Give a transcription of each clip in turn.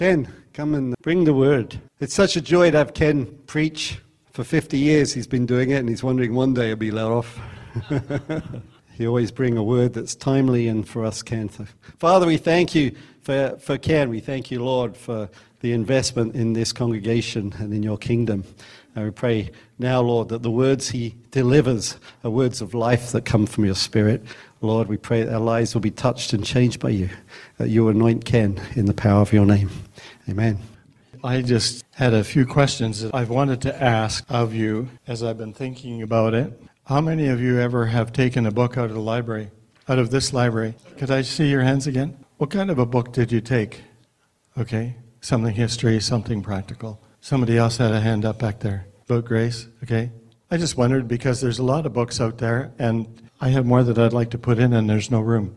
Ken, come and bring the word. It's such a joy to have Ken preach. For 50 years he's been doing it, and he's wondering one day he'll be let off. He always brings a word that's timely and for us, Ken. So, Father, we thank you for Ken. We thank you, Lord, for the investment in this congregation and in your kingdom. And we pray now, Lord, that the words he delivers are words of life that come from your Spirit. Lord, we pray that our lives will be touched and changed by you, that you anoint Ken in the power of your name. Amen. I just had a few questions that I've wanted to ask of you as I've been thinking about it. How many of you ever have taken a book out of the library, out of this library? Could I see your hands again? What kind of a book did you take? Okay, something history, something practical. Somebody else had a hand up back there. About grace, okay. I just wondered because there's a lot of books out there and I have more that I'd like to put in and there's no room.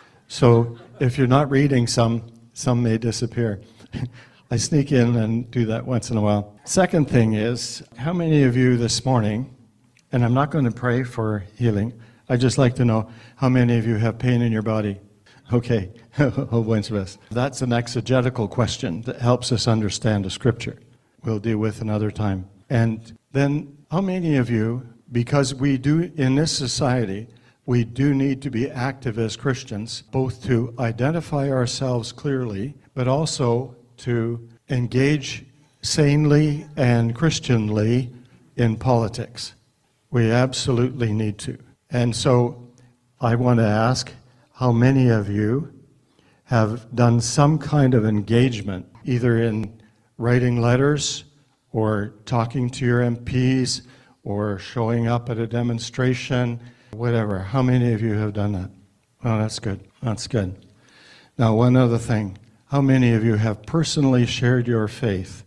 So if you're not reading some may disappear. I sneak in and do that once in a while. Second thing is, how many of you this morning, and I'm not going to pray for healing, I'd just like to know how many of you have pain in your body? Okay, a whole bunch of us. That's an exegetical question that helps us understand the scripture. We'll deal with another time. And then how many of you, because we do in this society, we do need to be active as Christians, both to identify ourselves clearly, but also to engage sanely and Christianly in politics. We absolutely need to. And so I want to ask how many of you have done some kind of engagement, either in writing letters or talking to your MPs or showing up at a demonstration, whatever. How many of you have done that? Oh, that's good. That's good. Now, one other thing. How many of you have personally shared your faith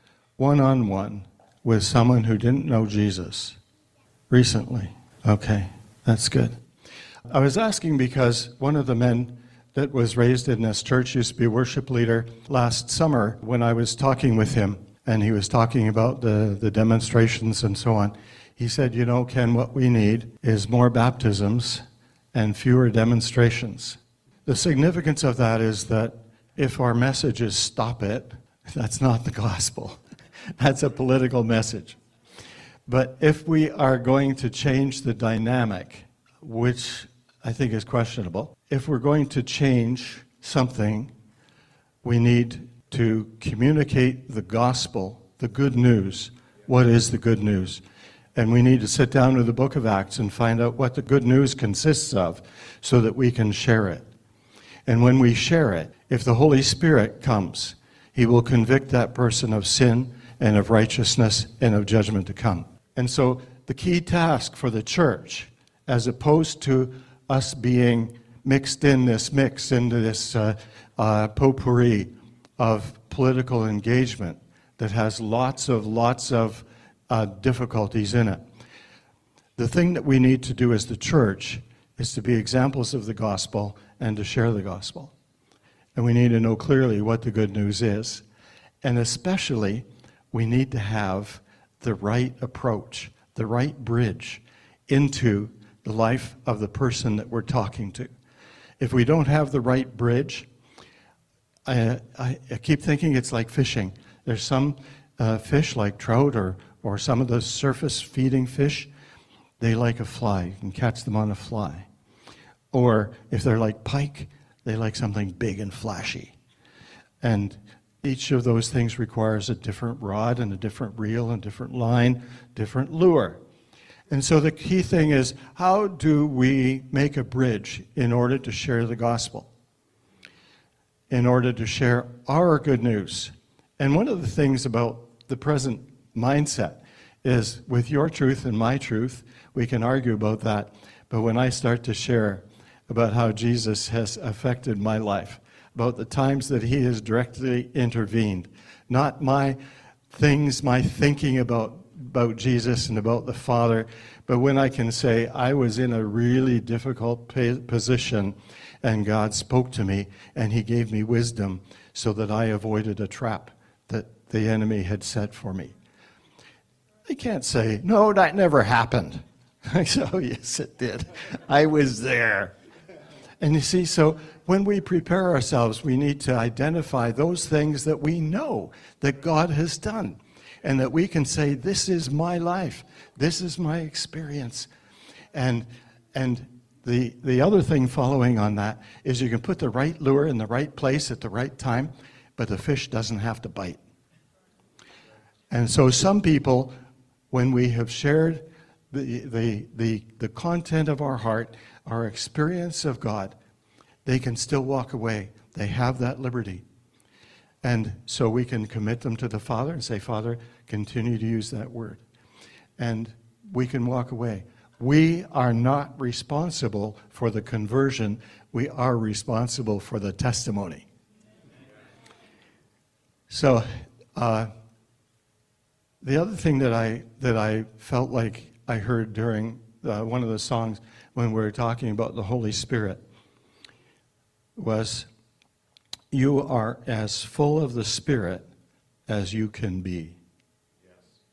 one-on-one with someone who didn't know Jesus recently? Okay, that's good. I was asking because one of the men that was raised in this church used to be worship leader last summer when I was talking with him, and he was talking about the demonstrations and so on. He said, you know, Ken, what we need is more baptisms and fewer demonstrations. The significance of that is that if our message is stop it, that's not the gospel. That's a political message. But if we are going to change the dynamic, which I think is questionable, if we're going to change something, we need to communicate the gospel, the good news. What is the good news? And we need to sit down with the book of Acts and find out what the good news consists of so that we can share it. And when we share it, if the Holy Spirit comes, he will convict that person of sin and of righteousness and of judgment to come. And so the key task for the church, as opposed to us being mixed into this potpourri of political engagement that has lots of difficulties in it. The thing that we need to do as the church is to be examples of the gospel and to share the gospel. And we need to know clearly what the good news is. And especially, we need to have the right approach, the right bridge into the life of the person that we're talking to. If we don't have the right bridge, I keep thinking it's like fishing. There's some fish like trout or some of the surface feeding fish, they like a fly. You can catch them on a fly. Or if they're like pike, they like something big and flashy. And each of those things requires a different rod and a different reel and different line, different lure. And so the key thing is, how do we make a bridge in order to share the gospel? In order to share our good news. And one of the things about the present mindset is, with your truth and my truth, we can argue about that. But when I start to share about how Jesus has affected my life, about the times that he has directly intervened, not my things, my thinking about Jesus and about the Father, but when I can say I was in a really difficult position and God spoke to me and he gave me wisdom so that I avoided a trap that the enemy had set for me. I can't say, no, that never happened. I say, oh, yes, it did. I was there. And you see, so when we prepare ourselves, we need to identify those things that we know that God has done, and that we can say, this is my life, this is my experience. And the other thing following on that is you can put the right lure in the right place at the right time, but the fish doesn't have to bite. And so some people, when we have shared the content of our heart, our experience of God, they can still walk away. They have that liberty. And so we can commit them to the Father and say, Father, continue to use that word. And we can walk away. We are not responsible for the conversion. We are responsible for the testimony. So the other thing that I felt like I heard during one of the songs when we were talking about the Holy Spirit was, you are as full of the Spirit as you can be. Yes.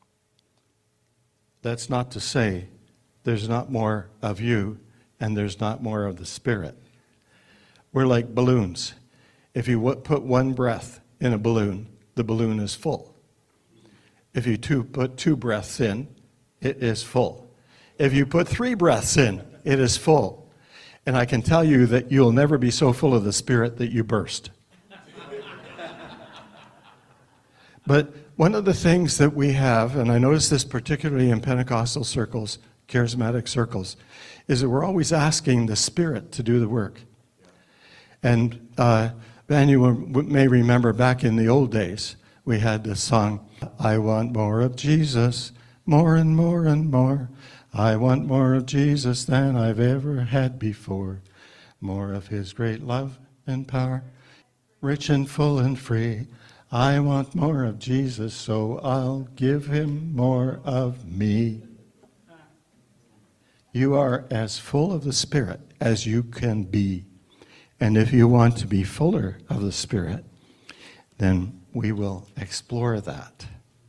That's not to say there's not more of you and there's not more of the Spirit. We're like balloons. If you put one breath in a balloon, the balloon is full. If you put two breaths in, it is full. If you put 3 breaths in, it is full. And I can tell you that you'll never be so full of the Spirit that you burst. But one of the things that we have, and I notice this particularly in Pentecostal circles, charismatic circles, is that we're always asking the Spirit to do the work. And Ben, you may remember back in the old days, we had this song, I want more of Jesus, more and more and more. I want more of Jesus than I've ever had before. More of his great love and power, rich and full and free. I want more of Jesus, so I'll give him more of me. You are as full of the Spirit as you can be. And if you want to be fuller of the Spirit, then we will explore that.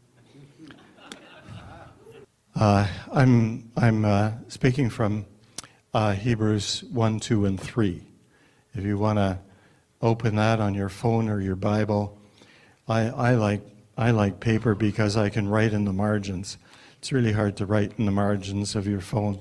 I'm speaking from Hebrews 1, 2, and 3. If you want to open that on your phone or your Bible, I like paper because I can write in the margins. It's really hard to write in the margins of your phone.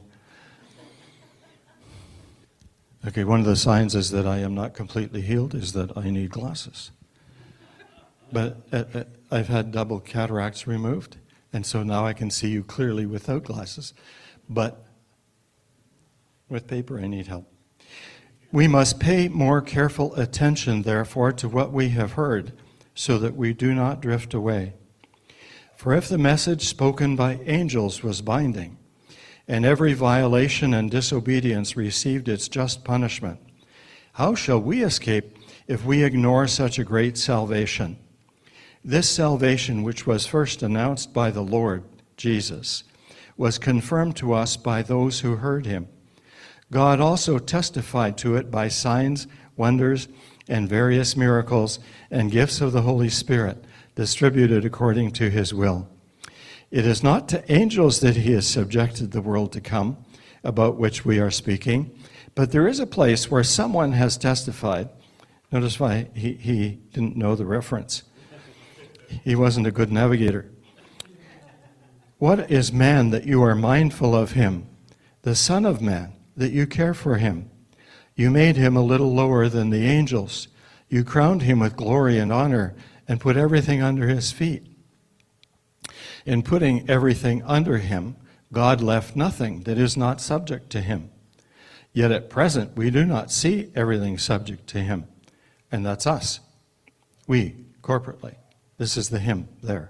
Okay, one of the signs is that I am not completely healed is that I need glasses. But I've had double cataracts removed, and so now I can see you clearly without glasses. But with paper, I need help. We must pay more careful attention, therefore, to what we have heard, so that we do not drift away. For if the message spoken by angels was binding, and every violation and disobedience received its just punishment, how shall we escape if we ignore such a great salvation? This salvation, which was first announced by the Lord Jesus, was confirmed to us by those who heard him. God also testified to it by signs, wonders, and various miracles and gifts of the Holy Spirit, distributed according to his will. It is not to angels that he has subjected the world to come, about which we are speaking, but there is a place where someone has testified. Notice why he didn't know the reference. He wasn't a good navigator. What is man that you are mindful of him? The Son of Man, that you care for him. You made him a little lower than the angels. You crowned him with glory and honor and put everything under his feet. In putting everything under him, God left nothing that is not subject to him. Yet at present, we do not see everything subject to him. And that's us. We, corporately. This is the him there.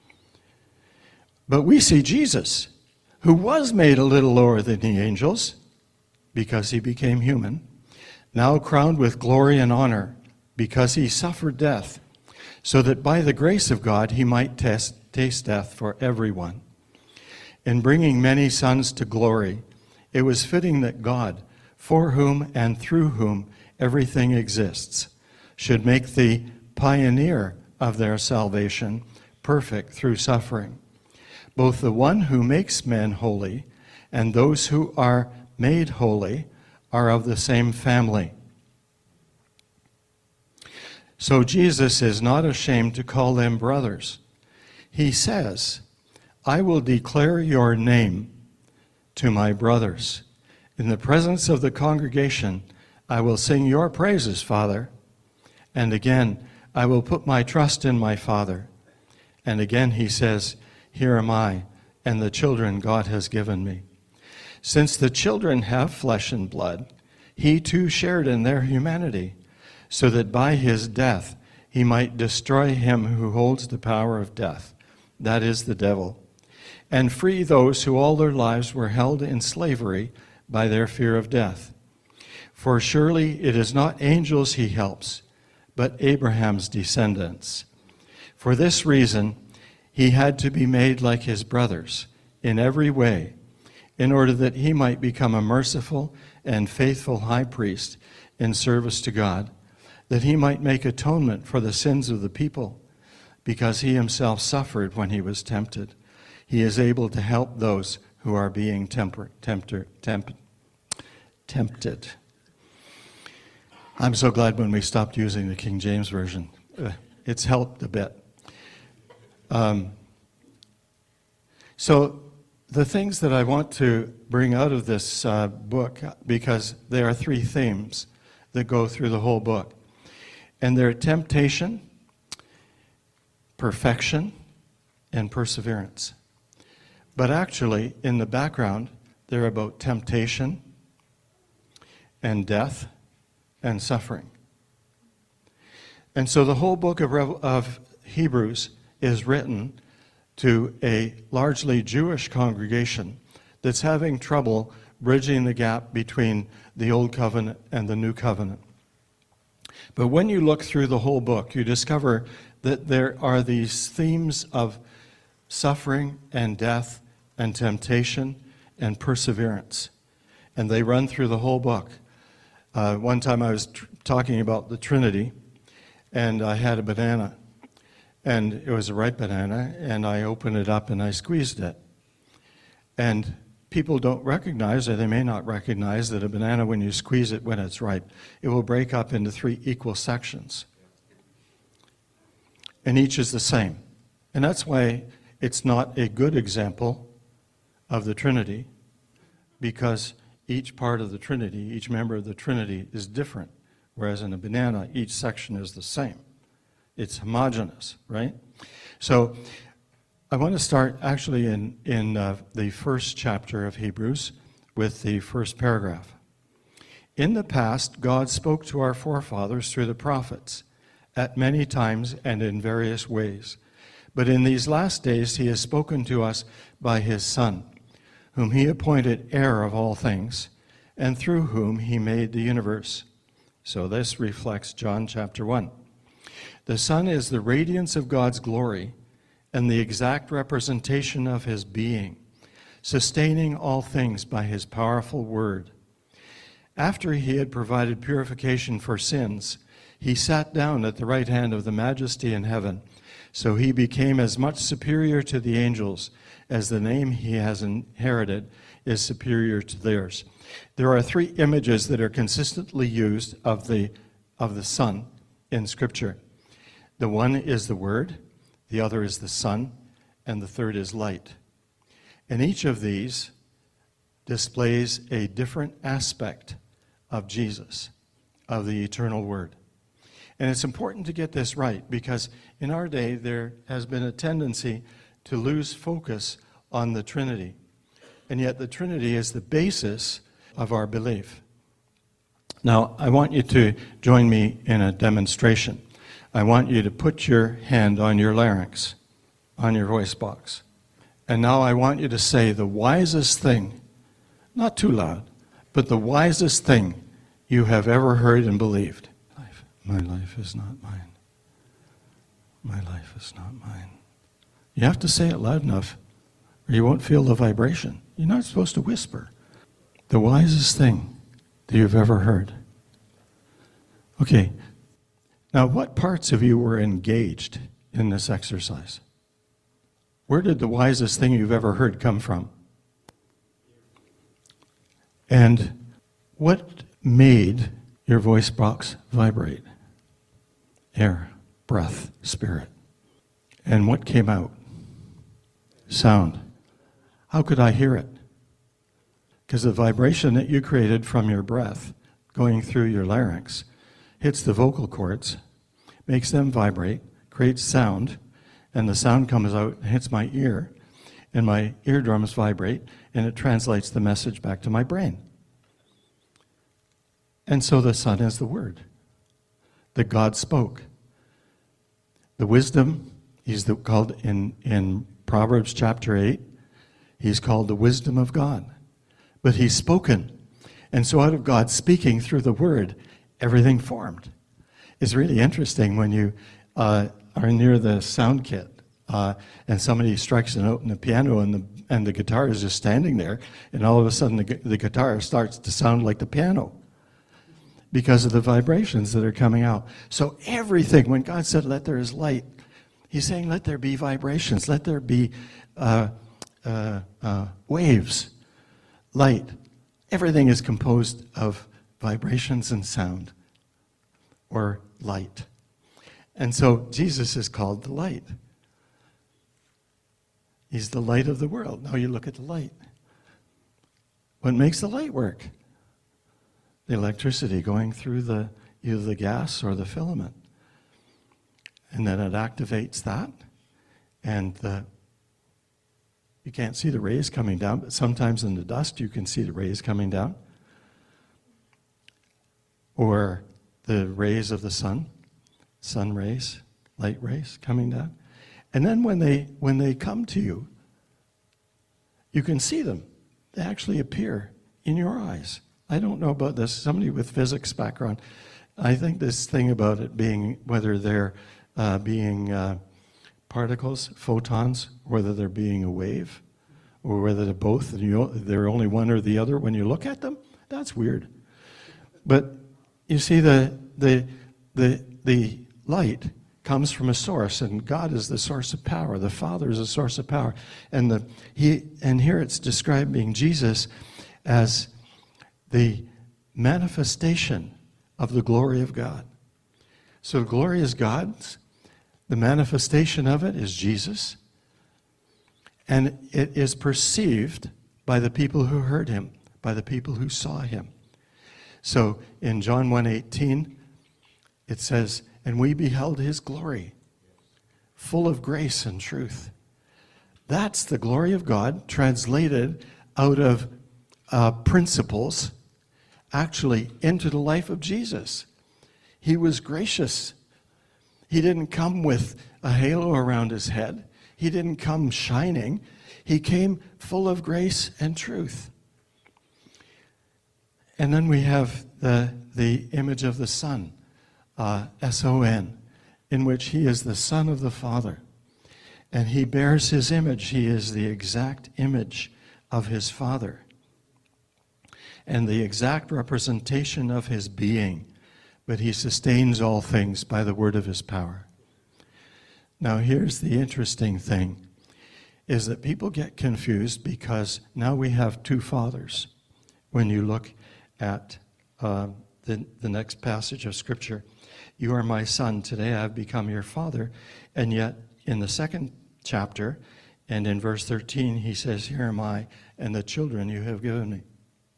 But we see Jesus, who was made a little lower than the angels, because he became human, now crowned with glory and honor, because he suffered death, so that by the grace of God he might taste death for everyone. In bringing many sons to glory, it was fitting that God, for whom and through whom everything exists, should make the pioneer of their salvation perfect through suffering. Both the one who makes men holy and those who are made holy are of the same family. So Jesus is not ashamed to call them brothers. He says, I will declare your name to my brothers. In the presence of the congregation, I will sing your praises, Father. And again, I will put my trust in my Father. And again he says, here am I, and the children God has given me. Since the children have flesh and blood, he too shared in their humanity, so that by his death he might destroy him who holds the power of death, that is the devil, and free those who all their lives were held in slavery by their fear of death. For surely it is not angels he helps, but Abraham's descendants. For this reason, he had to be made like his brothers in every way, in order that he might become a merciful and faithful high priest in service to God, that he might make atonement for the sins of the people, because he himself suffered when he was tempted. He is able to help those who are being tempted. I'm so glad when we stopped using the King James Version. It's helped a bit. So the things that I want to bring out of this book, because there are three themes that go through the whole book. And they're temptation, perfection, and perseverance. But actually, in the background, they're about temptation and death and suffering. And so the whole book of Hebrews is written to a largely Jewish congregation that's having trouble bridging the gap between the Old Covenant and the New Covenant. But when you look through the whole book, you discover that there are these themes of suffering and death and temptation and perseverance. And they run through the whole book. One time I was talking about the Trinity, and I had a banana. And it was a ripe banana, and I opened it up and I squeezed it. And people don't recognize, or they may not recognize, that a banana, when you squeeze it when it's ripe, it will break up into 3 equal sections. And each is the same. And that's why it's not a good example of the Trinity, because each part of the Trinity, each member of the Trinity is different, whereas in a banana, each section is the same. It's homogeneous, right? So I want to start actually in the first chapter of Hebrews with the first paragraph. In the past, God spoke to our forefathers through the prophets at many times and in various ways. But in these last days, he has spoken to us by his Son, whom he appointed heir of all things, and through whom he made the universe. So this reflects John chapter 1. The Son is the radiance of God's glory and the exact representation of his being, sustaining all things by his powerful word. After he had provided purification for sins, he sat down at the right hand of the Majesty in heaven. So he became as much superior to the angels as the name he has inherited is superior to theirs. There are 3 images that are consistently used of the Son in Scripture. The one is the Word, the other is the Son, and the third is light. And each of these displays a different aspect of Jesus, of the eternal Word. And it's important to get this right, because in our day there has been a tendency to lose focus on the Trinity. And yet the Trinity is the basis of our belief. Now, I want you to join me in a demonstration. I want you to put your hand on your larynx, on your voice box. And now I want you to say the wisest thing, not too loud, but the wisest thing you have ever heard and believed. My life is not mine. My life is not mine. You have to say it loud enough, or you won't feel the vibration. You're not supposed to whisper. The wisest thing that you've ever heard. Okay. Now, what parts of you were engaged in this exercise? Where did the wisest thing you've ever heard come from? And what made your voice box vibrate? air, breath, spirit. And what came out? Sound. How could I hear it? Because the vibration that you created from your breath going through your larynx hits the vocal cords, makes them vibrate, creates sound, and the sound comes out and hits my ear, and my eardrums vibrate, and it translates the message back to my brain. And so the Son is the Word that God spoke. The wisdom, he's called in Proverbs chapter 8, he's called the wisdom of God. But he's spoken. And so out of God speaking through the Word, everything formed. It's really interesting when you are near the sound kit and somebody strikes a note in the piano and the guitar is just standing there, and all of a sudden the guitar starts to sound like the piano because of the vibrations that are coming out. So everything, when God said, let there is light, he's saying, let there be vibrations, let there be waves, light. Everything is composed of vibrations and sound, or light. And so Jesus is called the light. He's the light of the world. Now you look at the light. What makes the light work? The electricity going through either the gas or the filament. And then it activates that. And you can't see the rays coming down, but sometimes in the dust you can see the rays coming down. Or the rays of the sun rays, light rays coming down. And then when they come to you, you can see them. They actually appear in your eyes. I don't know about this. Somebody with physics background, I think this thing about it being, whether they're being particles, photons, whether they're being a wave, or whether they're both, and they're only one or the other when you look at them, that's weird. But you see, the light comes from a source, and God is the source of power. The Father is the source of power. And here it's describing Jesus as the manifestation of the glory of God. So the glory is God's. The manifestation of it is Jesus. And it is perceived by the people who heard him, by the people who saw him. So in John 1:18, it says, and we beheld his glory, full of grace and truth. That's the glory of God translated out of principles actually into the life of Jesus. He was gracious. He didn't come with a halo around his head. He didn't come shining. He came full of grace and truth. And then we have the image of the Son, S-O-N, in which he is the Son of the Father. And he bears his image. He is the exact image of his Father and the exact representation of his being. But he sustains all things by the word of his power. Now here's the interesting thing, is that people get confused because now we have two fathers. When you look at the next passage of Scripture, you are my son, today I have become your father. And yet in the second chapter and in verse 13 he says, here am I and the children you have given me.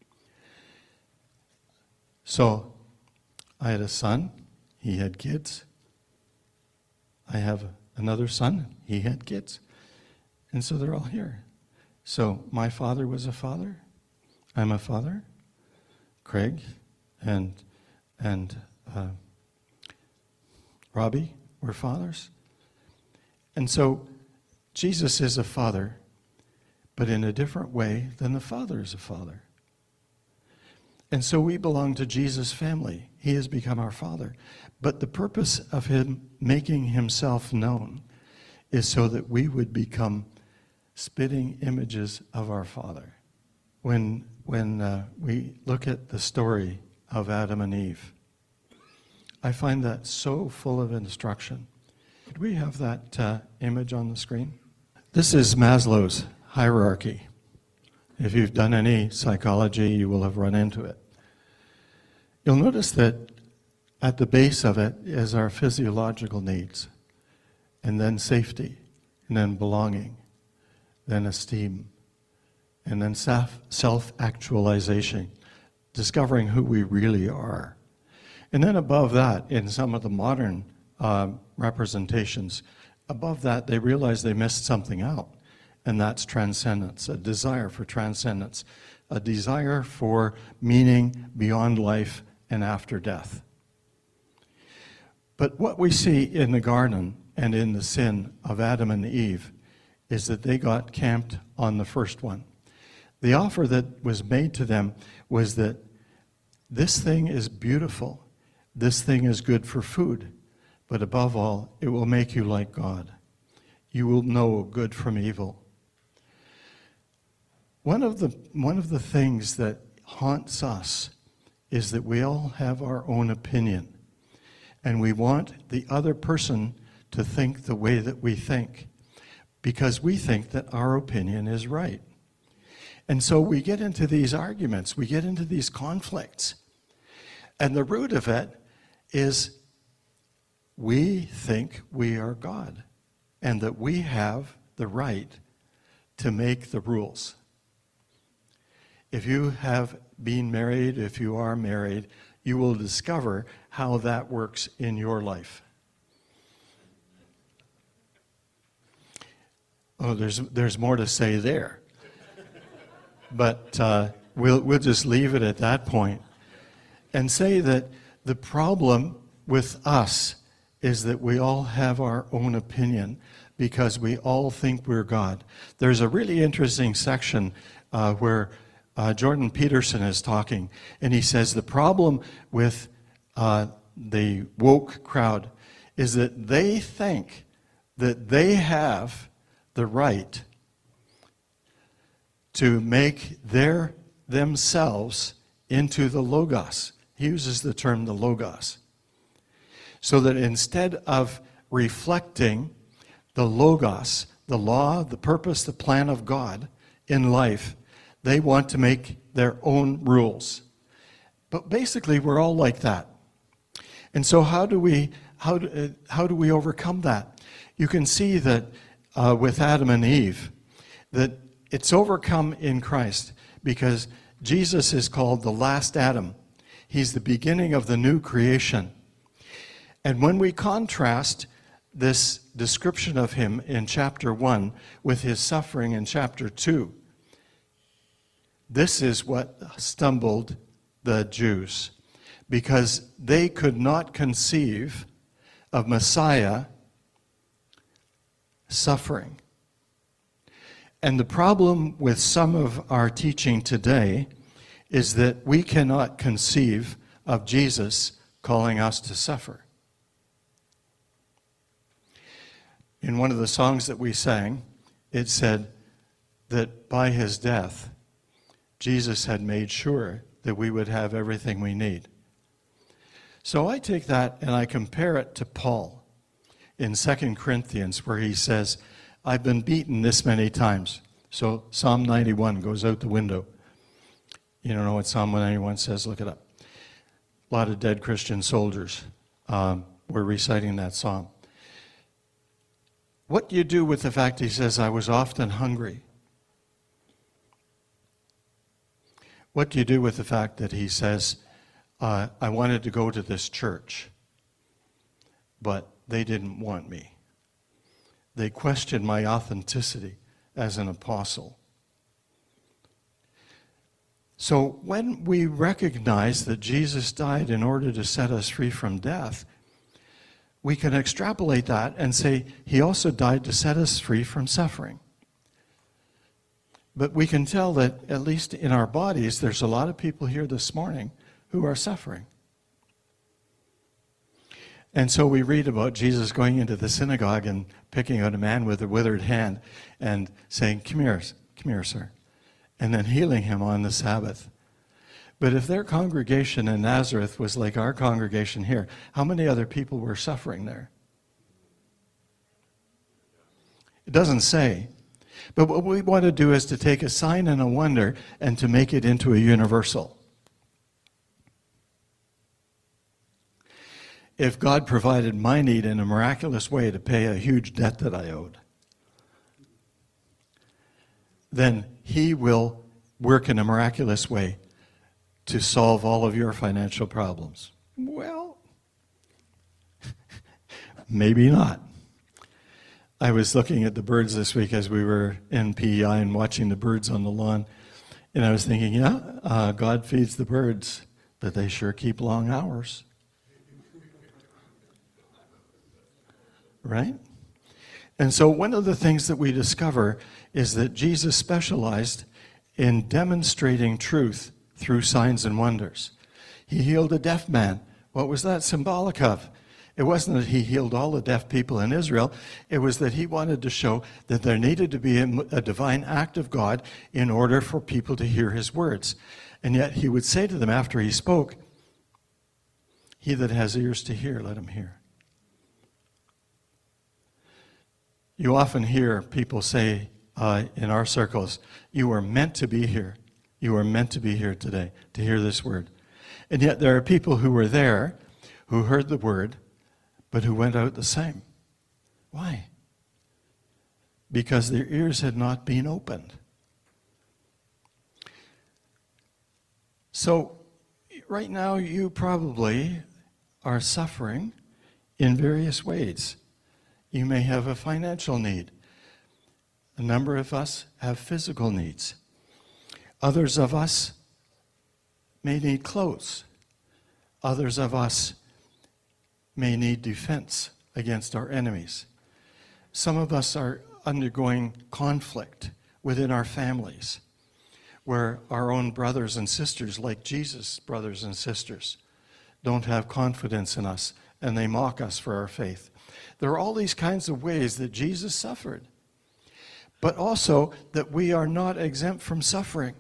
So I had a son, he had kids. I have another son, he had kids. And so they're all here. So my father was a father, I'm a father, Craig and Robbie were fathers. And so Jesus is a father, but in a different way than the Father is a father. And so we belong to Jesus' family. He has become our Father. But the purpose of him making himself known is so that we would become spitting images of our Father. When we look at the story of Adam and Eve, I find that so full of instruction. Could we have that image on the screen? This is Maslow's hierarchy. If you've done any psychology, you will have run into it. You'll notice that at the base of it is our physiological needs, and then safety, and then belonging, then esteem, and then self-actualization, discovering who we really are. And then above that, in some of the modern representations, above that they realize they missed something out, and that's transcendence, a desire for transcendence, a desire for meaning beyond life and after death. But what we see in the garden and in the sin of Adam and Eve is that they got camped on the first one. The offer that was made to them was that this thing is beautiful, this thing is good for food, but above all, it will make you like God. You will know good from evil. One of the things that haunts us is that we all have our own opinion, and we want the other person to think the way that we think, because we think that our opinion is right. And so we get into these arguments, we get into these conflicts, and the root of it is we think we are God, and that we have the right to make the rules. If you have been married, if you are married, you will discover how that works in your life. Oh, there's more to say there. But we'll just leave it at that point and say that the problem with us is that we all have our own opinion because we all think we're God. There's a really interesting section where Jordan Peterson is talking, and he says the problem with the woke crowd is that they think that they have the right to make themselves into the Logos. He uses the term the Logos. So that instead of reflecting the Logos, the law, the purpose, the plan of God in life, they want to make their own rules. But basically, we're all like that. And so how do we overcome that? You can see that with Adam and Eve, that it's overcome in Christ because Jesus is called the last Adam. He's the beginning of the new creation. And when we contrast this description of him in chapter 1 with his suffering in chapter 2, this is what stumbled the Jews, because they could not conceive of Messiah suffering. And the problem with some of our teaching today is that we cannot conceive of Jesus calling us to suffer. In one of the songs that we sang, it said that by his death, Jesus had made sure that we would have everything we need. So I take that and I compare it to Paul in 2 Corinthians, where he says, I've been beaten this many times. So Psalm 91 goes out the window. You don't know what Psalm 91 says? Look it up. A lot of dead Christian soldiers were reciting that psalm. What do you do with the fact he says, I was often hungry? What do you do with the fact that he says, I wanted to go to this church, but they didn't want me? They questioned my authenticity as an apostle. So when we recognize that Jesus died in order to set us free from death, we can extrapolate that and say he also died to set us free from suffering. But we can tell that, at least in our bodies, there's a lot of people here this morning who are suffering. And so we read about Jesus going into the synagogue and picking out a man with a withered hand and saying, come here, sir, and then healing him on the Sabbath. But if their congregation in Nazareth was like our congregation here, how many other people were suffering there? It doesn't say. But what we want to do is to take a sign and a wonder and to make it into a universal. if God provided my need in a miraculous way to pay a huge debt that I owed, then He will work in a miraculous way to solve all of your financial problems. Well, maybe not. I was looking at the birds this week as we were in PEI and watching the birds on the lawn, and I was thinking, God feeds the birds, but they sure keep long hours. Right? And so one of the things that we discover is that Jesus specialized in demonstrating truth through signs and wonders. He healed a deaf man. What was that symbolic of? It wasn't that He healed all the deaf people in Israel. It was that He wanted to show that there needed to be a divine act of God in order for people to hear His words. And yet He would say to them after He spoke, "He that has ears to hear, let him hear." You often hear people say in our circles, "You were meant to be here. You were meant to be here today to hear this word." And yet there are people who were there, who heard the word, but who went out the same. Why? Because their ears had not been opened. So right now you probably are suffering in various ways. You may have a financial need. A number of us have physical needs. Others of us may need clothes. Others of us may need defense against our enemies. Some of us are undergoing conflict within our families, where our own brothers and sisters, like Jesus' brothers and sisters, don't have confidence in us, and they mock us for our faith. There are all these kinds of ways that Jesus suffered, but also that we are not exempt from suffering.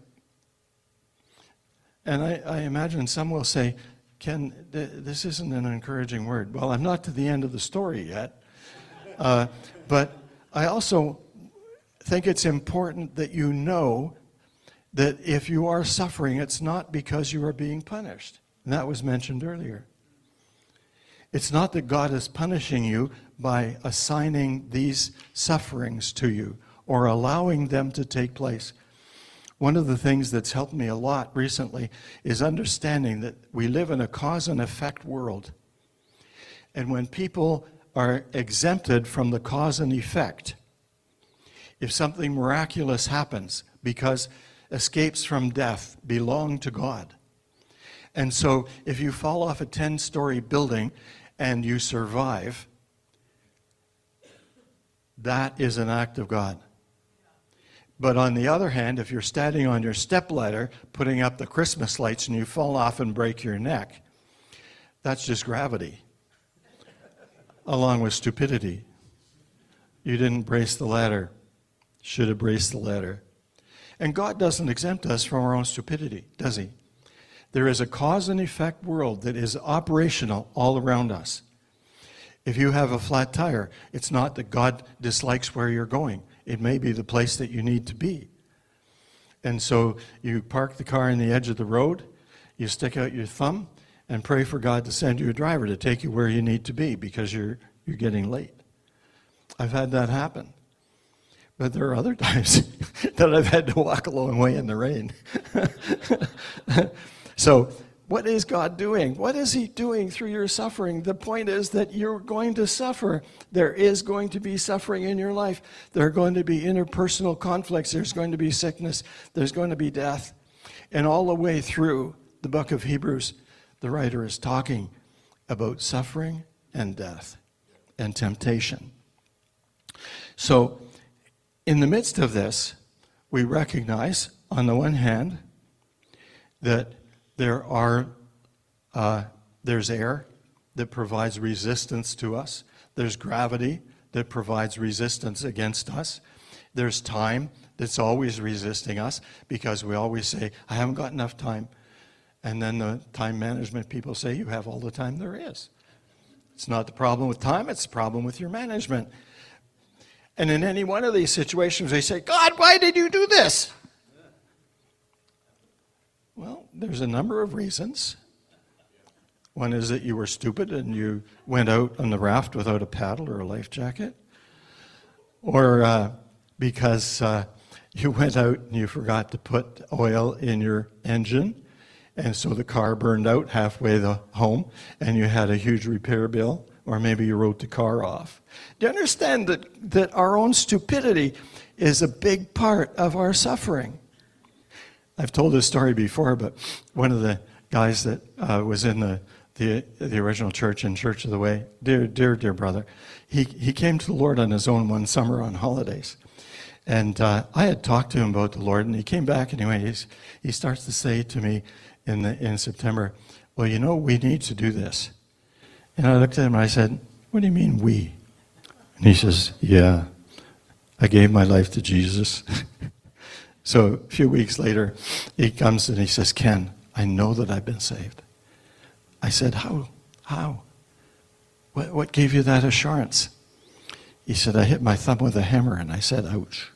And I imagine some will say, "Ken, this isn't an encouraging word." Well, I'm not to the end of the story yet. But I also think it's important that you know that if you are suffering, it's not because you are being punished. And that was mentioned earlier. It's not that God is punishing you by assigning these sufferings to you or allowing them to take place. One of the things that's helped me a lot recently is understanding that we live in a cause and effect world. And when people are exempted from the cause and effect, if something miraculous happens, because escapes from death belong to God. And so if you fall off a 10-story building and you survive, that is an act of God. But on the other hand, if you're standing on your stepladder putting up the Christmas lights and you fall off and break your neck, that's just gravity, along with stupidity. You didn't brace the ladder. Should have braced the ladder. And God doesn't exempt us from our own stupidity, does He? There is a cause and effect world that is operational all around us. If you have a flat tire, it's not that God dislikes where you're going. It may be the place that you need to be. And so you park the car on the edge of the road, you stick out your thumb, and pray for God to send you a driver to take you where you need to be because you're getting late. I've had that happen. But there are other times that I've had to walk a long way in the rain. So what is God doing? What is He doing through your suffering? The point is that you're going to suffer. There is going to be suffering in your life. There are going to be interpersonal conflicts. There's going to be sickness. There's going to be death. And all the way through the book of Hebrews, the writer is talking about suffering and death and temptation. So in the midst of this, we recognize, on the one hand, that there's air that provides resistance to us. There's gravity that provides resistance against us. There's time that's always resisting us because we always say, "I haven't got enough time." And then the time management people say, "You have all the time there is." It's not the problem with time, it's the problem with your management. And in any one of these situations, they say, "God, why did you do this?" Well, there's a number of reasons. One is that you were stupid and you went out on the raft without a paddle or a life jacket. Or because you went out and you forgot to put oil in your engine, and so the car burned out halfway home, and you had a huge repair bill, or maybe you wrote the car off. Do you understand that our own stupidity is a big part of our suffering? I've told this story before, but one of the guys that was in the original church in Church of the Way, dear brother, he came to the Lord on his own one summer on holidays. And I had talked to him about the Lord, and he came back anyway. He starts to say to me in September, well, you know, we need to do this. And I looked at him and I said, what do you mean we? And he says, yeah, I gave my life to Jesus. So a few weeks later, he comes and he says, Ken, I know that I've been saved. I said, how? What gave you that assurance? He said, I hit my thumb with a hammer, and I said, ouch.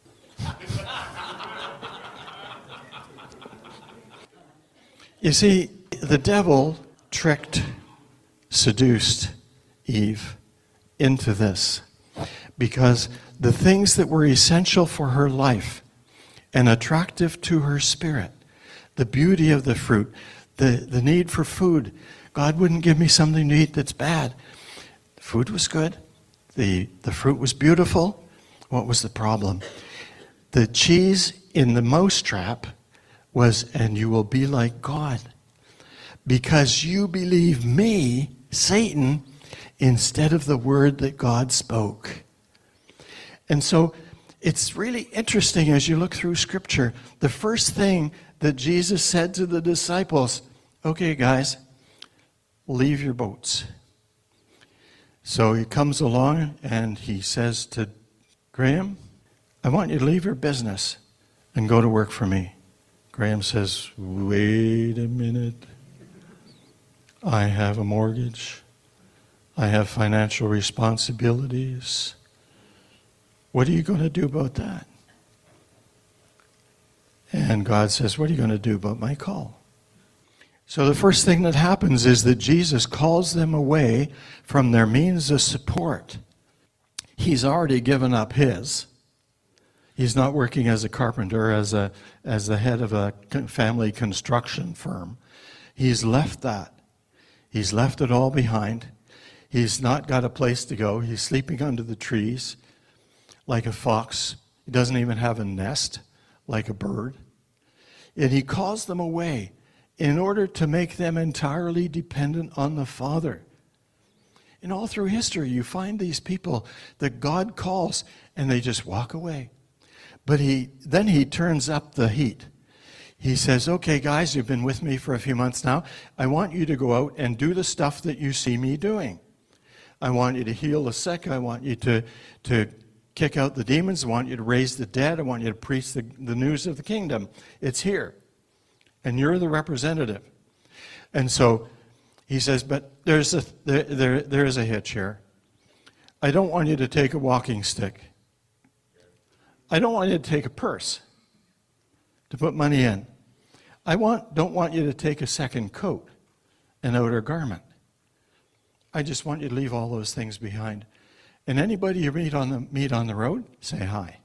You see, the devil tricked, seduced Eve into this because the things that were essential for her life and attractive to her spirit, the beauty of the fruit, the need for food. God wouldn't give me something to eat that's bad. The food was good. The fruit was beautiful. What was the problem? The cheese in the mousetrap was, and you will be like God, because you believe me, Satan, instead of the word that God spoke. And so it's really interesting as you look through Scripture. The first thing that Jesus said to the disciples, okay, guys, leave your boats. So he comes along and he says to Graham, I want you to leave your business and go to work for me. Graham says, wait a minute. I have a mortgage. I have financial responsibilities. What are you going to do about that? And God says, what are you going to do about my call? So the first thing that happens is that Jesus calls them away from their means of support. He's already given up his. He's not working as a carpenter, as the head of a family construction firm. He's left that. He's left it all behind. He's not got a place to go. He's sleeping under the trees like a fox. He doesn't even have a nest like a bird. And he calls them away in order to make them entirely dependent on the Father. And all through history, you find these people that God calls, and they just walk away. But then he turns up the heat. He says, okay, guys, you've been with me for a few months now. I want you to go out and do the stuff that you see me doing. I want you to heal the sick. I want you to kick out the demons. I want you to raise the dead. I want you to preach the news of the kingdom. It's here. And you're the representative. And so he says, but there is a hitch here. I don't want you to take a walking stick. I don't want you to take a purse to put money in. I don't want you to take a second coat, an outer garment. I just want you to leave all those things behind. And anybody you meet on the road, say hi.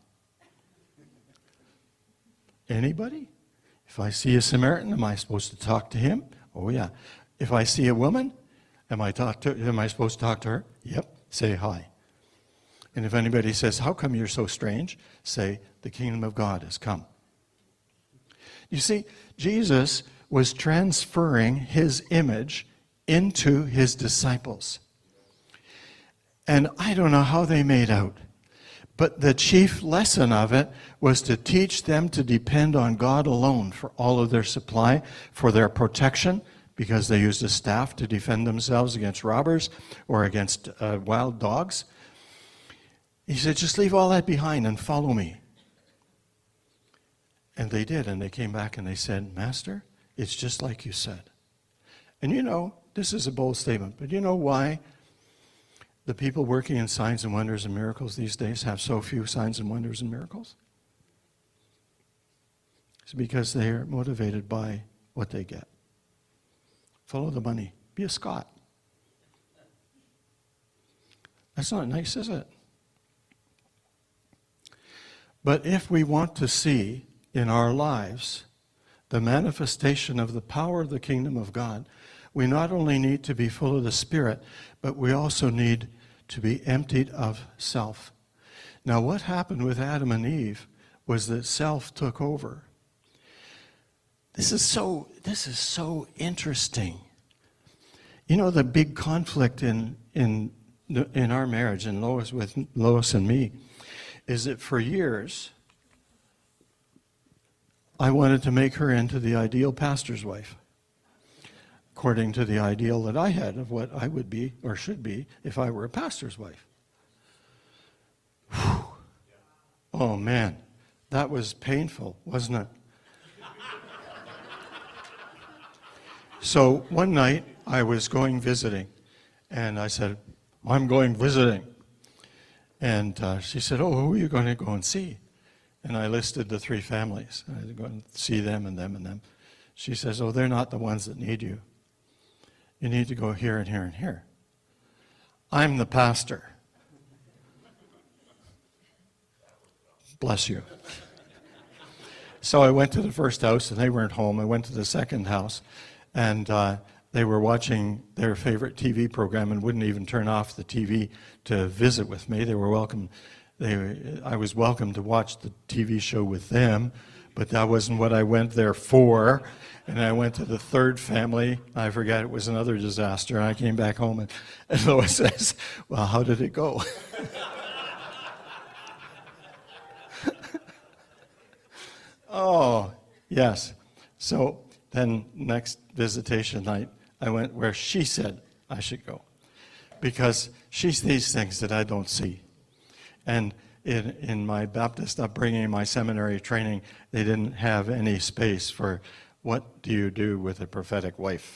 Anybody? If I see a Samaritan, am I supposed to talk to him? Oh yeah. If I see a woman, am I supposed to talk to her? Yep. Say hi. And if anybody says, how come you're so strange? Say, the kingdom of God has come. You see, Jesus was transferring his image into his disciples. And I don't know how they made out. But the chief lesson of it was to teach them to depend on God alone for all of their supply, for their protection, because they used a staff to defend themselves against robbers or against wild dogs. He said, just leave all that behind and follow me. And they did, and they came back and they said, Master, it's just like you said. And you know, this is a bold statement, but you know why the people working in signs and wonders and miracles these days have so few signs and wonders and miracles? It's because they are motivated by what they get. Follow the money. be a Scot. That's not nice, is it? But if we want to see in our lives the manifestation of the power of the kingdom of God, we not only need to be full of the Spirit, but we also need to be emptied of self. Now, what happened with Adam and Eve was that self took over. This is so interesting. You know, the big conflict in our marriage, and with Lois and me, is that for years I wanted to make her into the ideal pastor's wife, according to the ideal that I had of what I would be or should be if I were a pastor's wife. Whew. Oh man, that was painful, wasn't it? So one night I was going visiting, and I said, I'm going visiting. And she said, oh, who are you going to go and see? And I listed the 3 families. I had to go and see them and them and them. She says, oh, they're not the ones that need you. You need to go here and here and here. I'm the pastor. Bless you. So I went to the first house, and they weren't home. I went to the second house, and they were watching their favorite TV program and wouldn't even turn off the TV to visit with me. They were welcome. I was welcome to watch the TV show with them, but that wasn't what I went there for. And I went to the third family. I forgot, it was another disaster. And I came back home, and Lois says, well, how did it go? Oh, yes. So then next visitation night, I went where she said I should go, because she sees things that I don't see. And in my Baptist upbringing, my seminary training, they didn't have any space for what do you do with a prophetic wife.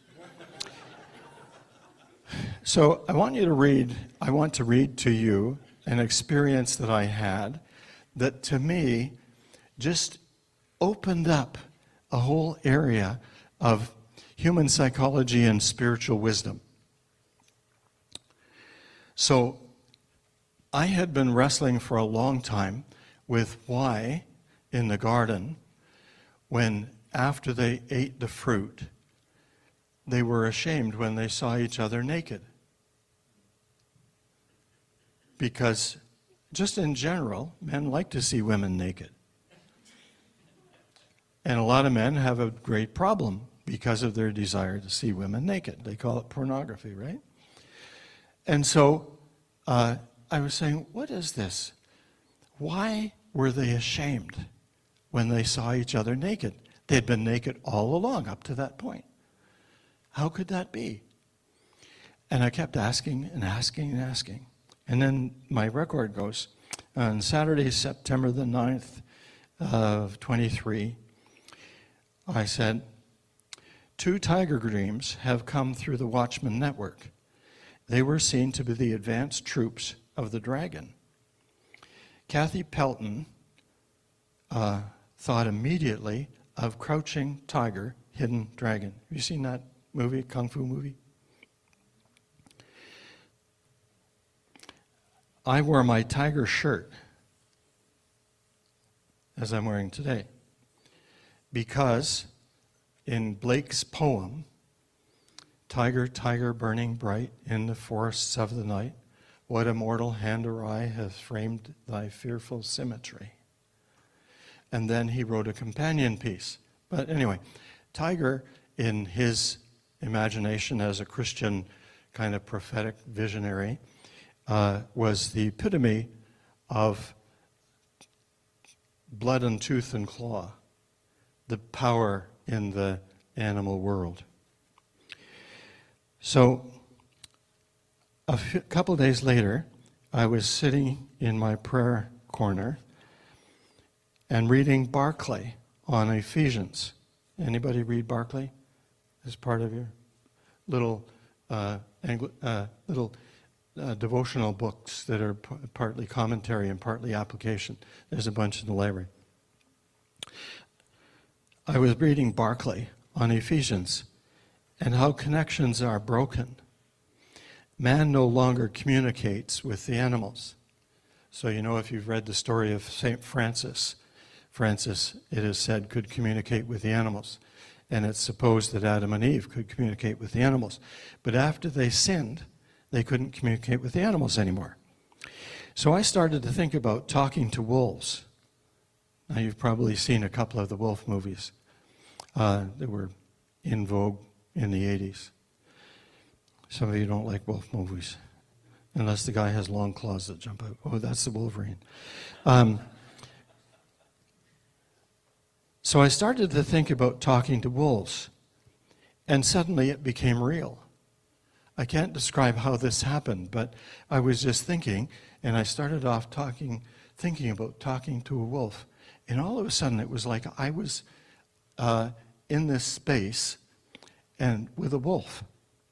So I want to read to you an experience that I had that to me just opened up a whole area of human psychology and spiritual wisdom. So I had been wrestling for a long time with why in the garden, when after they ate the fruit, they were ashamed when they saw each other naked. Because just in general, men like to see women naked. And a lot of men have a great problem because of their desire to see women naked. They call it pornography, right? And so I was saying, what is this? Why were they ashamed when they saw each other naked? They'd been naked all along up to that point. How could that be? And I kept asking and asking and asking. And then my record goes, on Saturday, September the 9th of 23, I said, 2 tiger dreams have come through the Watchman Network. They were seen to be the advanced troops of the dragon. Kathy Pelton thought immediately of Crouching Tiger, Hidden Dragon. Have you seen that movie, Kung Fu movie? I wore my tiger shirt, as I'm wearing today, because in Blake's poem, Tiger, tiger burning bright in the forests of the night, what immortal hand or eye hath framed thy fearful symmetry? And then he wrote a companion piece. But anyway, Tiger, in his imagination as a Christian kind of prophetic visionary, was the epitome of blood and tooth and claw, the power in the animal world. So a couple days later, I was sitting in my prayer corner and reading Barclay on Ephesians. Anybody read Barclay as part of your little devotional books that are partly commentary and partly application? There's a bunch in the library. I was reading Barclay on Ephesians, and how connections are broken. Man no longer communicates with the animals. So if you've read the story of St. Francis, it is said, could communicate with the animals. And it's supposed that Adam and Eve could communicate with the animals. But after they sinned, they couldn't communicate with the animals anymore. So I started to think about talking to wolves. Now, you've probably seen a couple of the wolf movies that were in vogue in the 80s. Some of you don't like wolf movies, unless the guy has long claws that jump out. Oh, that's the Wolverine. So I started to think about talking to wolves, and suddenly it became real. I can't describe how this happened, but I was just thinking, and I started off thinking about talking to a wolf, and all of a sudden it was like I was in this space and with a wolf.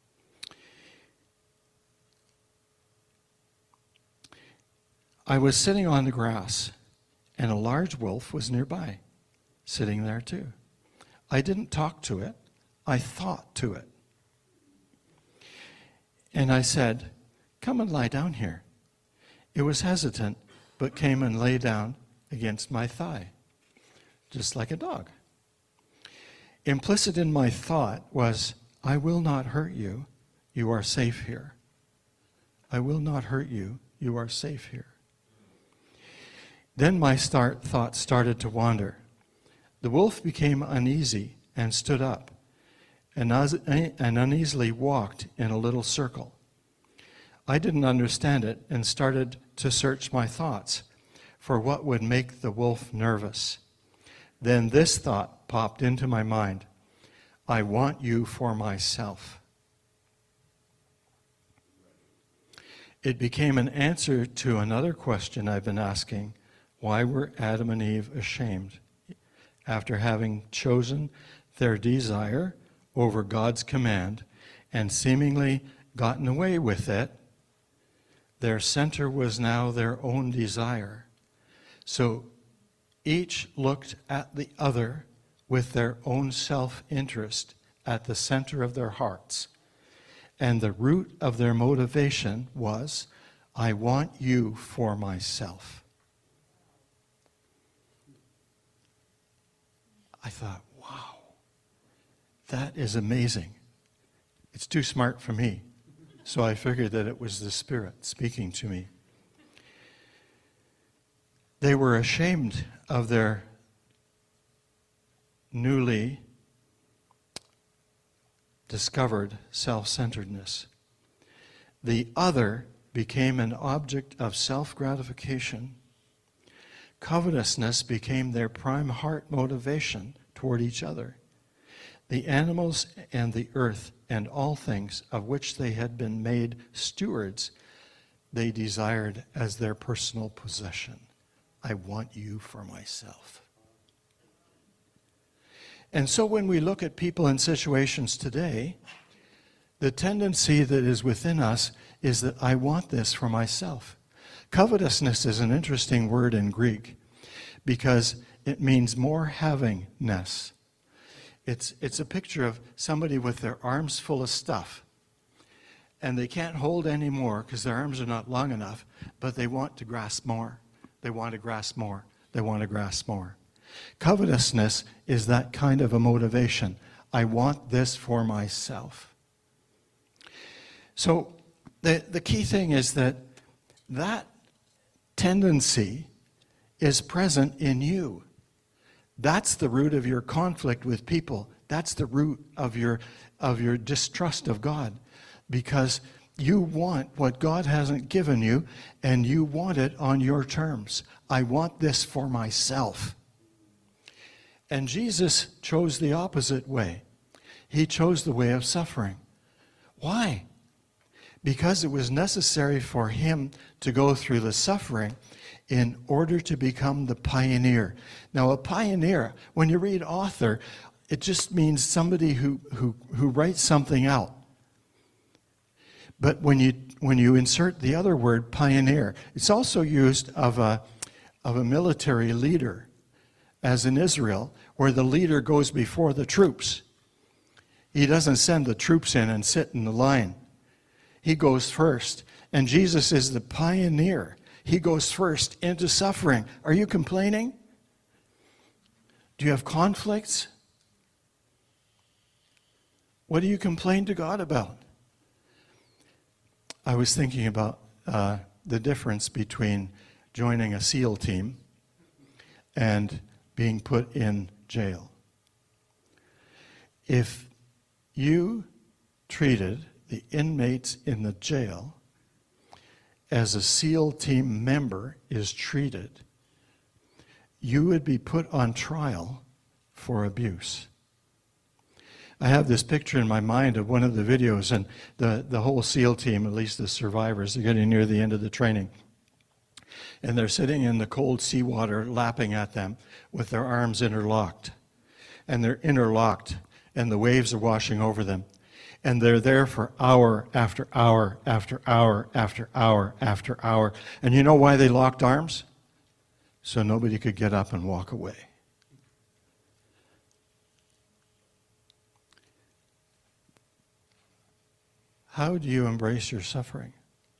I was sitting on the grass, and a large wolf was nearby, sitting there too. I didn't talk to it. I thought to it. And I said, "Come and lie down here." It was hesitant, but came and lay down against my thigh, just like a dog. Implicit in my thought was, "I will not hurt you. You are safe here. I will not hurt you. You are safe here." Then my thoughts started to wander. The wolf became uneasy and stood up, and uneasily walked in a little circle. I didn't understand it and started to search my thoughts for what would make the wolf nervous. Then this thought popped into my mind: I want you for myself. It became an answer to another question I've been asking: why were Adam and Eve ashamed? After having chosen their desire over God's command and seemingly gotten away with it, their center was now their own desire. So each looked at the other with their own self-interest at the center of their hearts. And the root of their motivation was, I want you for myself. I thought, wow, that is amazing. It's too smart for me. So I figured that it was the Spirit speaking to me. They were ashamed of their newly discovered self-centeredness. The other became an object of self-gratification. Covetousness became their prime heart motivation toward each other. The animals and the earth and all things of which they had been made stewards, they desired as their personal possession. I want you for myself. And so when we look at people in situations today, the tendency that is within us is that I want this for myself. Covetousness is an interesting word in Greek because it means more havingness. It's a picture of somebody with their arms full of stuff, and they can't hold any more because their arms are not long enough, but they want to grasp more. They want to grasp more. They want to grasp more. Covetousness is that kind of a motivation. I want this for myself. So the key thing is that tendency is present in you. That's the root of your conflict with people. That's the root of your distrust of God, because you want what God hasn't given you, and you want it on your terms. I want this for myself. And Jesus chose the opposite way. He chose the way of suffering. Why? Because it was necessary for him to go through the suffering in order to become the pioneer. Now, a pioneer, when you read author, it just means somebody who writes something out. But when you insert the other word, pioneer, it's also used of a military leader, as in Israel, where the leader goes before the troops. He doesn't send the troops in and sit in the line. He goes first. And Jesus is the pioneer. He goes first into suffering. Are you complaining? Do you have conflicts? What do you complain to God about? I was thinking about the difference between joining a SEAL team and being put in jail. If you treated the inmates in the jail as a SEAL team member is treated, you would be put on trial for abuse. I have this picture in my mind of one of the videos, and the whole SEAL team, at least the survivors, are getting near the end of the training. And they're sitting in the cold seawater lapping at them with their arms interlocked. And they're interlocked, and the waves are washing over them. And they're there for hour after hour after hour after hour after hour. And you know why they locked arms? So nobody could get up and walk away. How do you embrace your suffering?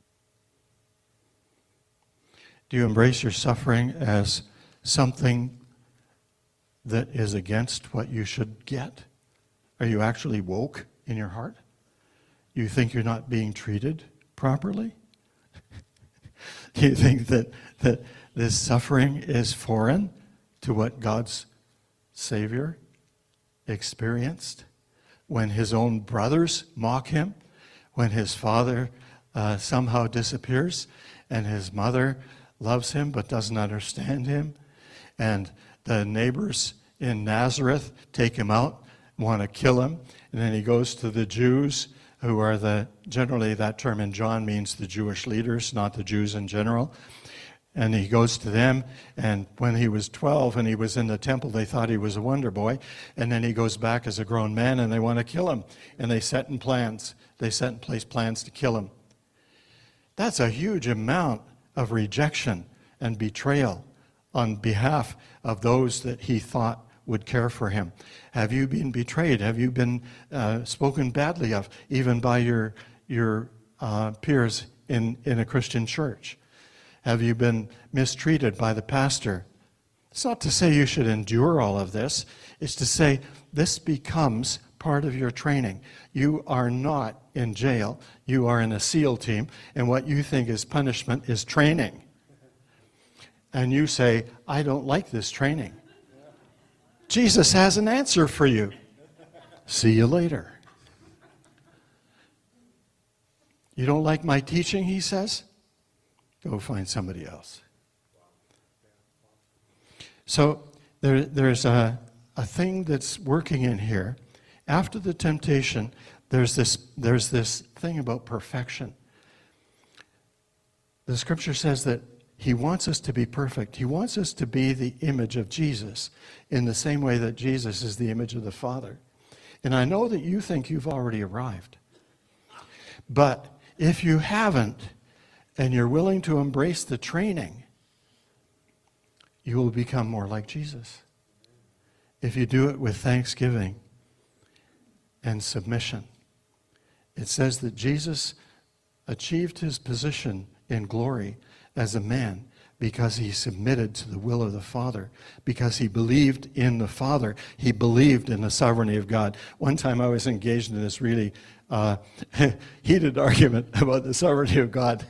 Do you embrace your suffering as something that is against what you should get? Are you actually woke in your heart? You think you're not being treated properly? You think that this suffering is foreign to what God's Savior experienced when his own brothers mock him, when his father somehow disappears and his mother loves him but doesn't understand him, and the neighbors in Nazareth take him out, want to kill him, and then he goes to the Jews, who are generally that term in John means the Jewish leaders, not the Jews in general. And he goes to them, and when he was 12 and he was in the temple, they thought he was a wonder boy. And then he goes back as a grown man, and they want to kill him. And they set in place plans to kill him. That's a huge amount of rejection and betrayal on behalf of those that he thought would care for him. Have you been betrayed? Have you been spoken badly of, even by your peers in a Christian church? Have you been mistreated by the pastor? It's not to say you should endure all of this. It's to say this becomes part of your training. You are not in jail. You are in a SEAL team, and what you think is punishment is training. And you say, I don't like this training. Jesus has an answer for you. See you later. You don't like my teaching, he says? Go find somebody else. So there's a thing that's working in here. After the temptation, there's this thing about perfection. The scripture says that he wants us to be perfect. He wants us to be the image of Jesus in the same way that Jesus is the image of the Father. And I know that you think you've already arrived. But if you haven't, and you're willing to embrace the training, you will become more like Jesus. If you do it with thanksgiving and submission. It says that Jesus achieved his position in glory as a man because he submitted to the will of the Father, because he believed in the Father. He believed in the sovereignty of God. One time I was engaged in this really heated argument about the sovereignty of God.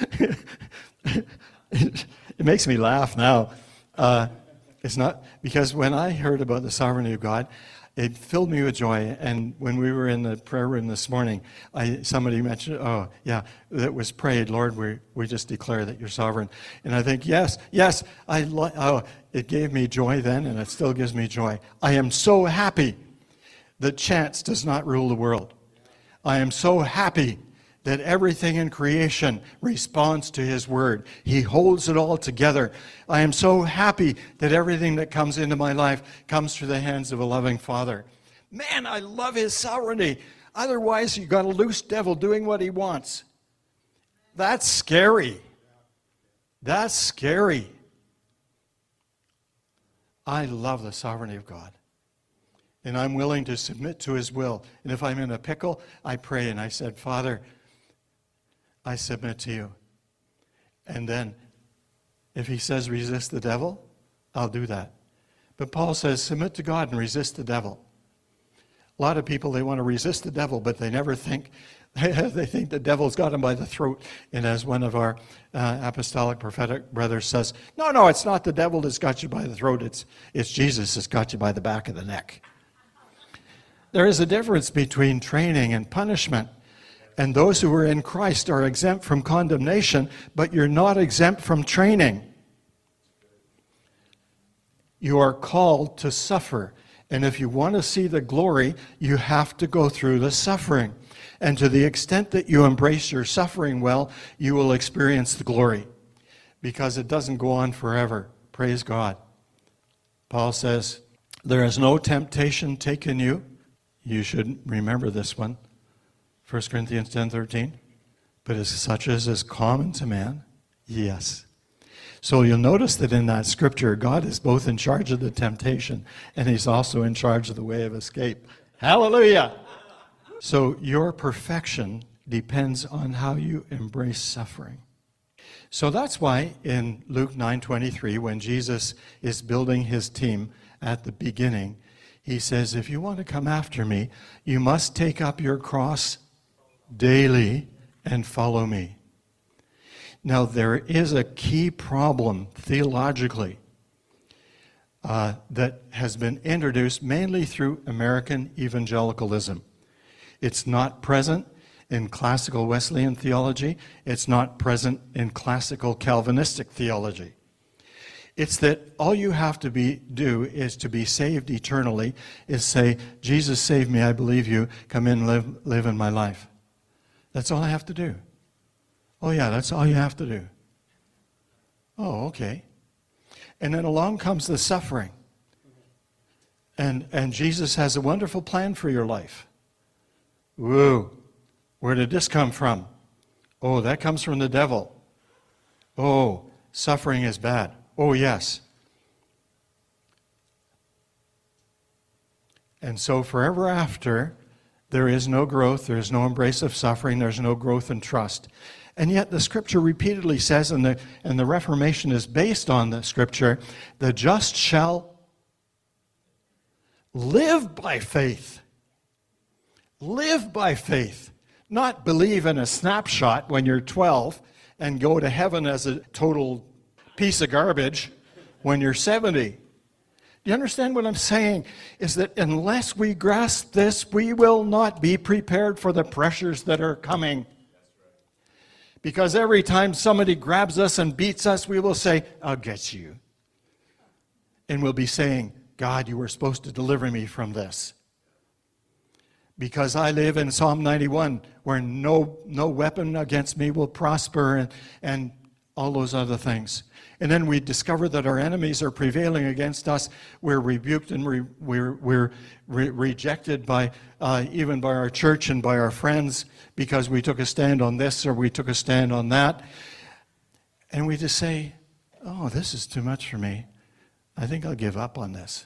It makes me laugh now. It's not, because when I heard about the sovereignty of God, it filled me with joy. And when we were in the prayer room this morning, somebody mentioned, that was prayed, Lord, we just declare that you're sovereign. And I think, yes, it gave me joy then, and it still gives me joy. I am so happy that chance does not rule the world. I am so happy that everything in creation responds to his word. He holds it all together. I am so happy that everything that comes into my life comes through the hands of a loving Father. Man, I love his sovereignty. Otherwise, you got a loose devil doing what he wants. That's scary. That's scary. I love the sovereignty of God. and I'm willing to submit to his will. And if I'm in a pickle, I pray and I said, Father, I submit to you. And then if he says resist the devil, I'll do that. But Paul says submit to God and resist the devil. A lot of people, they want to resist the devil, but they never think, they think the devil's got them by the throat. And as one of our apostolic prophetic brothers says, no, it's not the devil that's got you by the throat, it's Jesus that's got you by the back of the neck. There is a difference between training and punishment. And those who are in Christ are exempt from condemnation, but you're not exempt from training. You are called to suffer. And if you want to see the glory, you have to go through the suffering. And to the extent that you embrace your suffering well, you will experience the glory. Because it doesn't go on forever. Praise God. Paul says, there is no temptation taken you. You should remember this one. 1 Corinthians 10:13. But as such as is common to man, yes. So you'll notice that in that scripture, God is both in charge of the temptation and he's also in charge of the way of escape. Hallelujah! So your perfection depends on how you embrace suffering. So that's why in Luke 9:23, when Jesus is building his team at the beginning, he says, if you want to come after me, you must take up your cross daily and follow me. Now, there is a key problem theologically that has been introduced mainly through American evangelicalism. It's not present in classical Wesleyan theology. It's not present in classical Calvinistic theology. It's that all you have to do is to be saved eternally, is say, Jesus saved me, I believe you, come in, live in my life. That's all I have to do. Oh yeah, that's all you have to do. Oh, okay. And then along comes the suffering. And Jesus has a wonderful plan for your life. Whoa, where did this come from? Oh, that comes from the devil. Oh, suffering is bad. Oh, yes. And so forever after, there is no growth, there is no embrace of suffering, there's no growth in trust. And yet the Scripture repeatedly says, and the Reformation is based on the Scripture, the just shall live by faith. Live by faith. Not believe in a snapshot when you're 12 and go to heaven as a total piece of garbage when you're 70. Do you understand what I'm saying? Is that unless we grasp this, we will not be prepared for the pressures that are coming. Because every time somebody grabs us and beats us, we will say, I'll get you. And we'll be saying, God, you were supposed to deliver me from this. Because I live in Psalm 91, where no weapon against me will prosper, and all those other things. And then we discover that our enemies are prevailing against us. We're rebuked and we're rejected by even by our church and by our friends because we took a stand on this or we took a stand on that. And we just say, oh, this is too much for me. I think I'll give up on this.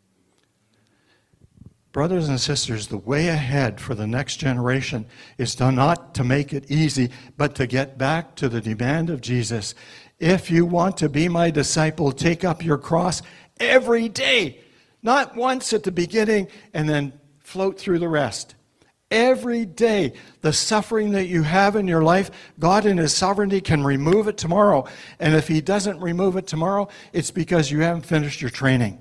Brothers and sisters, the way ahead for the next generation is not to make it easy, but to get back to the demand of Jesus. If you want to be my disciple, take up your cross every day. Not once at the beginning and then float through the rest. Every day, the suffering that you have in your life, God in His sovereignty can remove it tomorrow. And if He doesn't remove it tomorrow, it's because you haven't finished your training.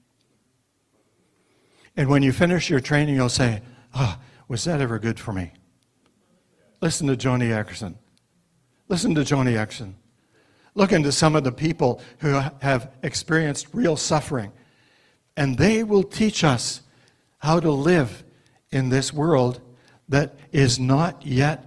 And when you finish your training, you'll say, oh, was that ever good for me? Listen to Joni Eareckson. Listen to Joni Eareckson. Look into some of the people who have experienced real suffering. And they will teach us how to live in this world that is not yet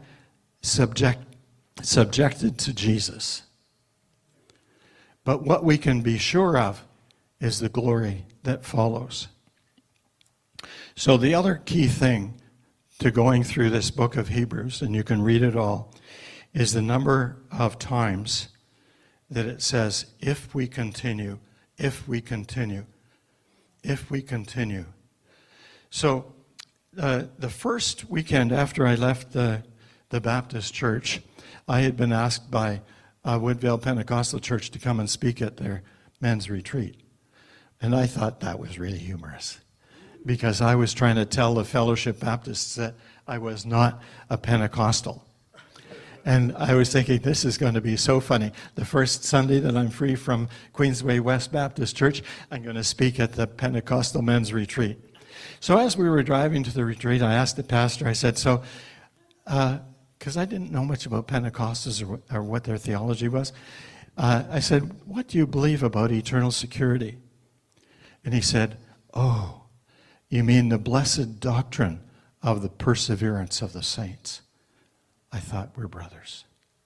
subjected to Jesus. But what we can be sure of is the glory that follows. So the other key thing to going through this book of Hebrews, and you can read it all, is the number of times that it says, if we continue, if we continue, if we continue. So the first weekend after I left the Baptist church, I had been asked by Woodvale Pentecostal Church to come and speak at their men's retreat. And I thought that was really humorous, because I was trying to tell the Fellowship Baptists that I was not a Pentecostal. And I was thinking, this is going to be so funny. The first Sunday that I'm free from Queensway West Baptist Church, I'm going to speak at the Pentecostal men's retreat. So as we were driving to the retreat, I asked the pastor, I said, because I didn't know much about Pentecostals or what their theology was, I said, what do you believe about eternal security? And he said, oh, you mean the blessed doctrine of the perseverance of the saints. I thought, we're brothers.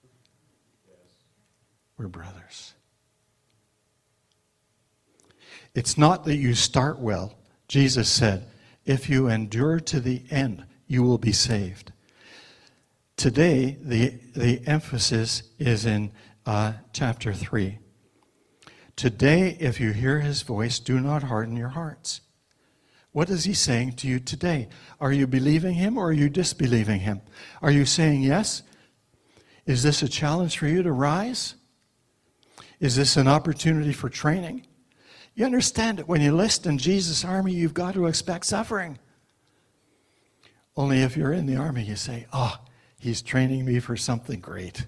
We're brothers. It's not that you start well. Jesus said, if you endure to the end, you will be saved. Today, the emphasis is in chapter 3. Today, if you hear his voice, do not harden your hearts. What is he saying to you today? Are you believing him or are you disbelieving him? Are you saying yes? Is this a challenge for you to rise? Is this an opportunity for training? You understand that when you enlist in Jesus' army, you've got to expect suffering. Only if you're in the army, you say, oh, he's training me for something great.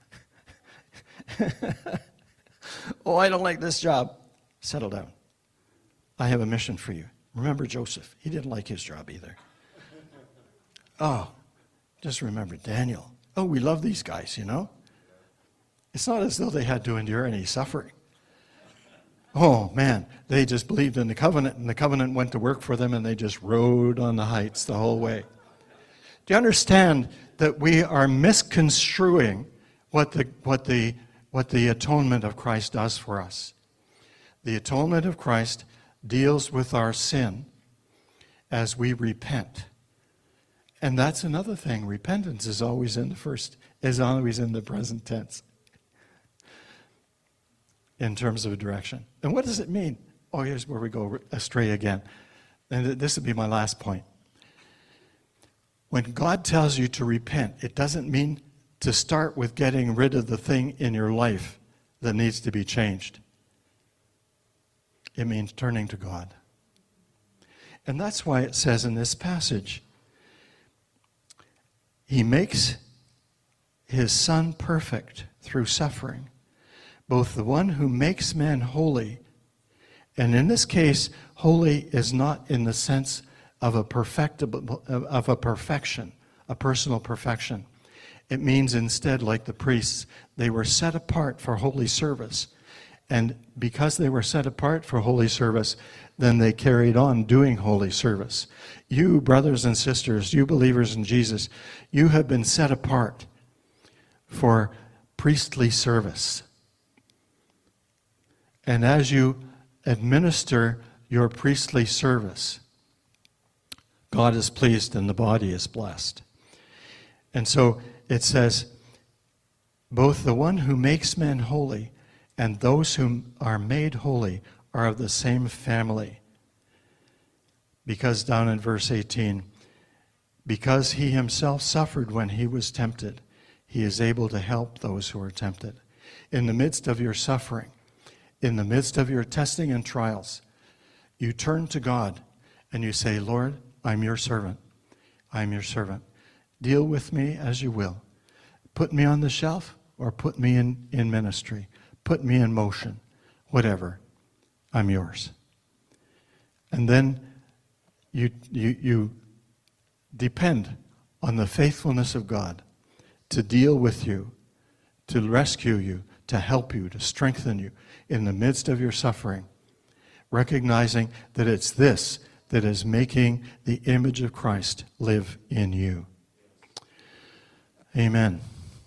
Oh, I don't like this job. Settle down. I have a mission for you. Remember Joseph. He didn't like his job either. Oh, just remember Daniel. Oh, we love these guys, you know. It's not as though they had to endure any suffering. Oh, man, they just believed in the covenant, and the covenant went to work for them, and they just rode on the heights the whole way. Do you understand that we are misconstruing what the atonement of Christ does for us? The atonement of Christ deals with our sin as we repent. And that's another thing. Repentance is always in the present tense in terms of direction. And what does it mean? Oh, here's where we go astray again. And this will be my last point. When God tells you to repent, it doesn't mean to start with getting rid of the thing in your life that needs to be changed. It means turning to God. And that's why it says in this passage, he makes his Son perfect through suffering, both the one who makes man holy, and in this case, holy is not in the sense of a perfection, a personal perfection. It means instead, like the priests, they were set apart for holy service. And because they were set apart for holy service, then they carried on doing holy service. You, brothers and sisters, you believers in Jesus, you have been set apart for priestly service. And as you administer your priestly service, God is pleased and the body is blessed. And so it says, both the one who makes men holy and those who are made holy are of the same family. Because down in verse 18, because he himself suffered when he was tempted, he is able to help those who are tempted. In the midst of your suffering, in the midst of your testing and trials, you turn to God and you say, Lord, I'm your servant. I'm your servant. Deal with me as you will. Put me on the shelf or put me in ministry. Put me in motion, whatever, I'm yours. And then you depend on the faithfulness of God to deal with you, to rescue you, to help you, to strengthen you in the midst of your suffering, recognizing that it's this that is making the image of Christ live in you. Amen.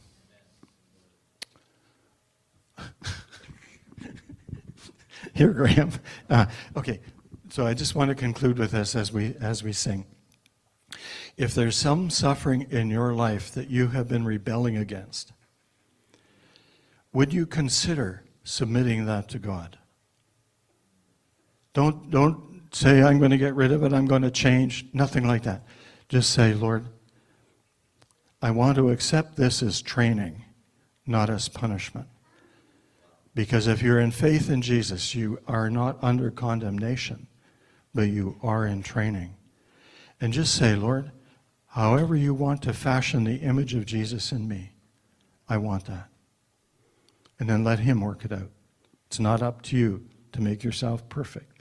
Here, Graham. Okay, so I just want to conclude with this as we sing. If there's some suffering in your life that you have been rebelling against, would you consider submitting that to God? Don't say, I'm going to get rid of it, I'm going to change, nothing like that. Just say, Lord, I want to accept this as training, not as punishment. Because if you're in faith in Jesus, you are not under condemnation, but you are in training. And just say, Lord, however you want to fashion the image of Jesus in me, I want that. And then let him work it out. It's not up to you to make yourself perfect.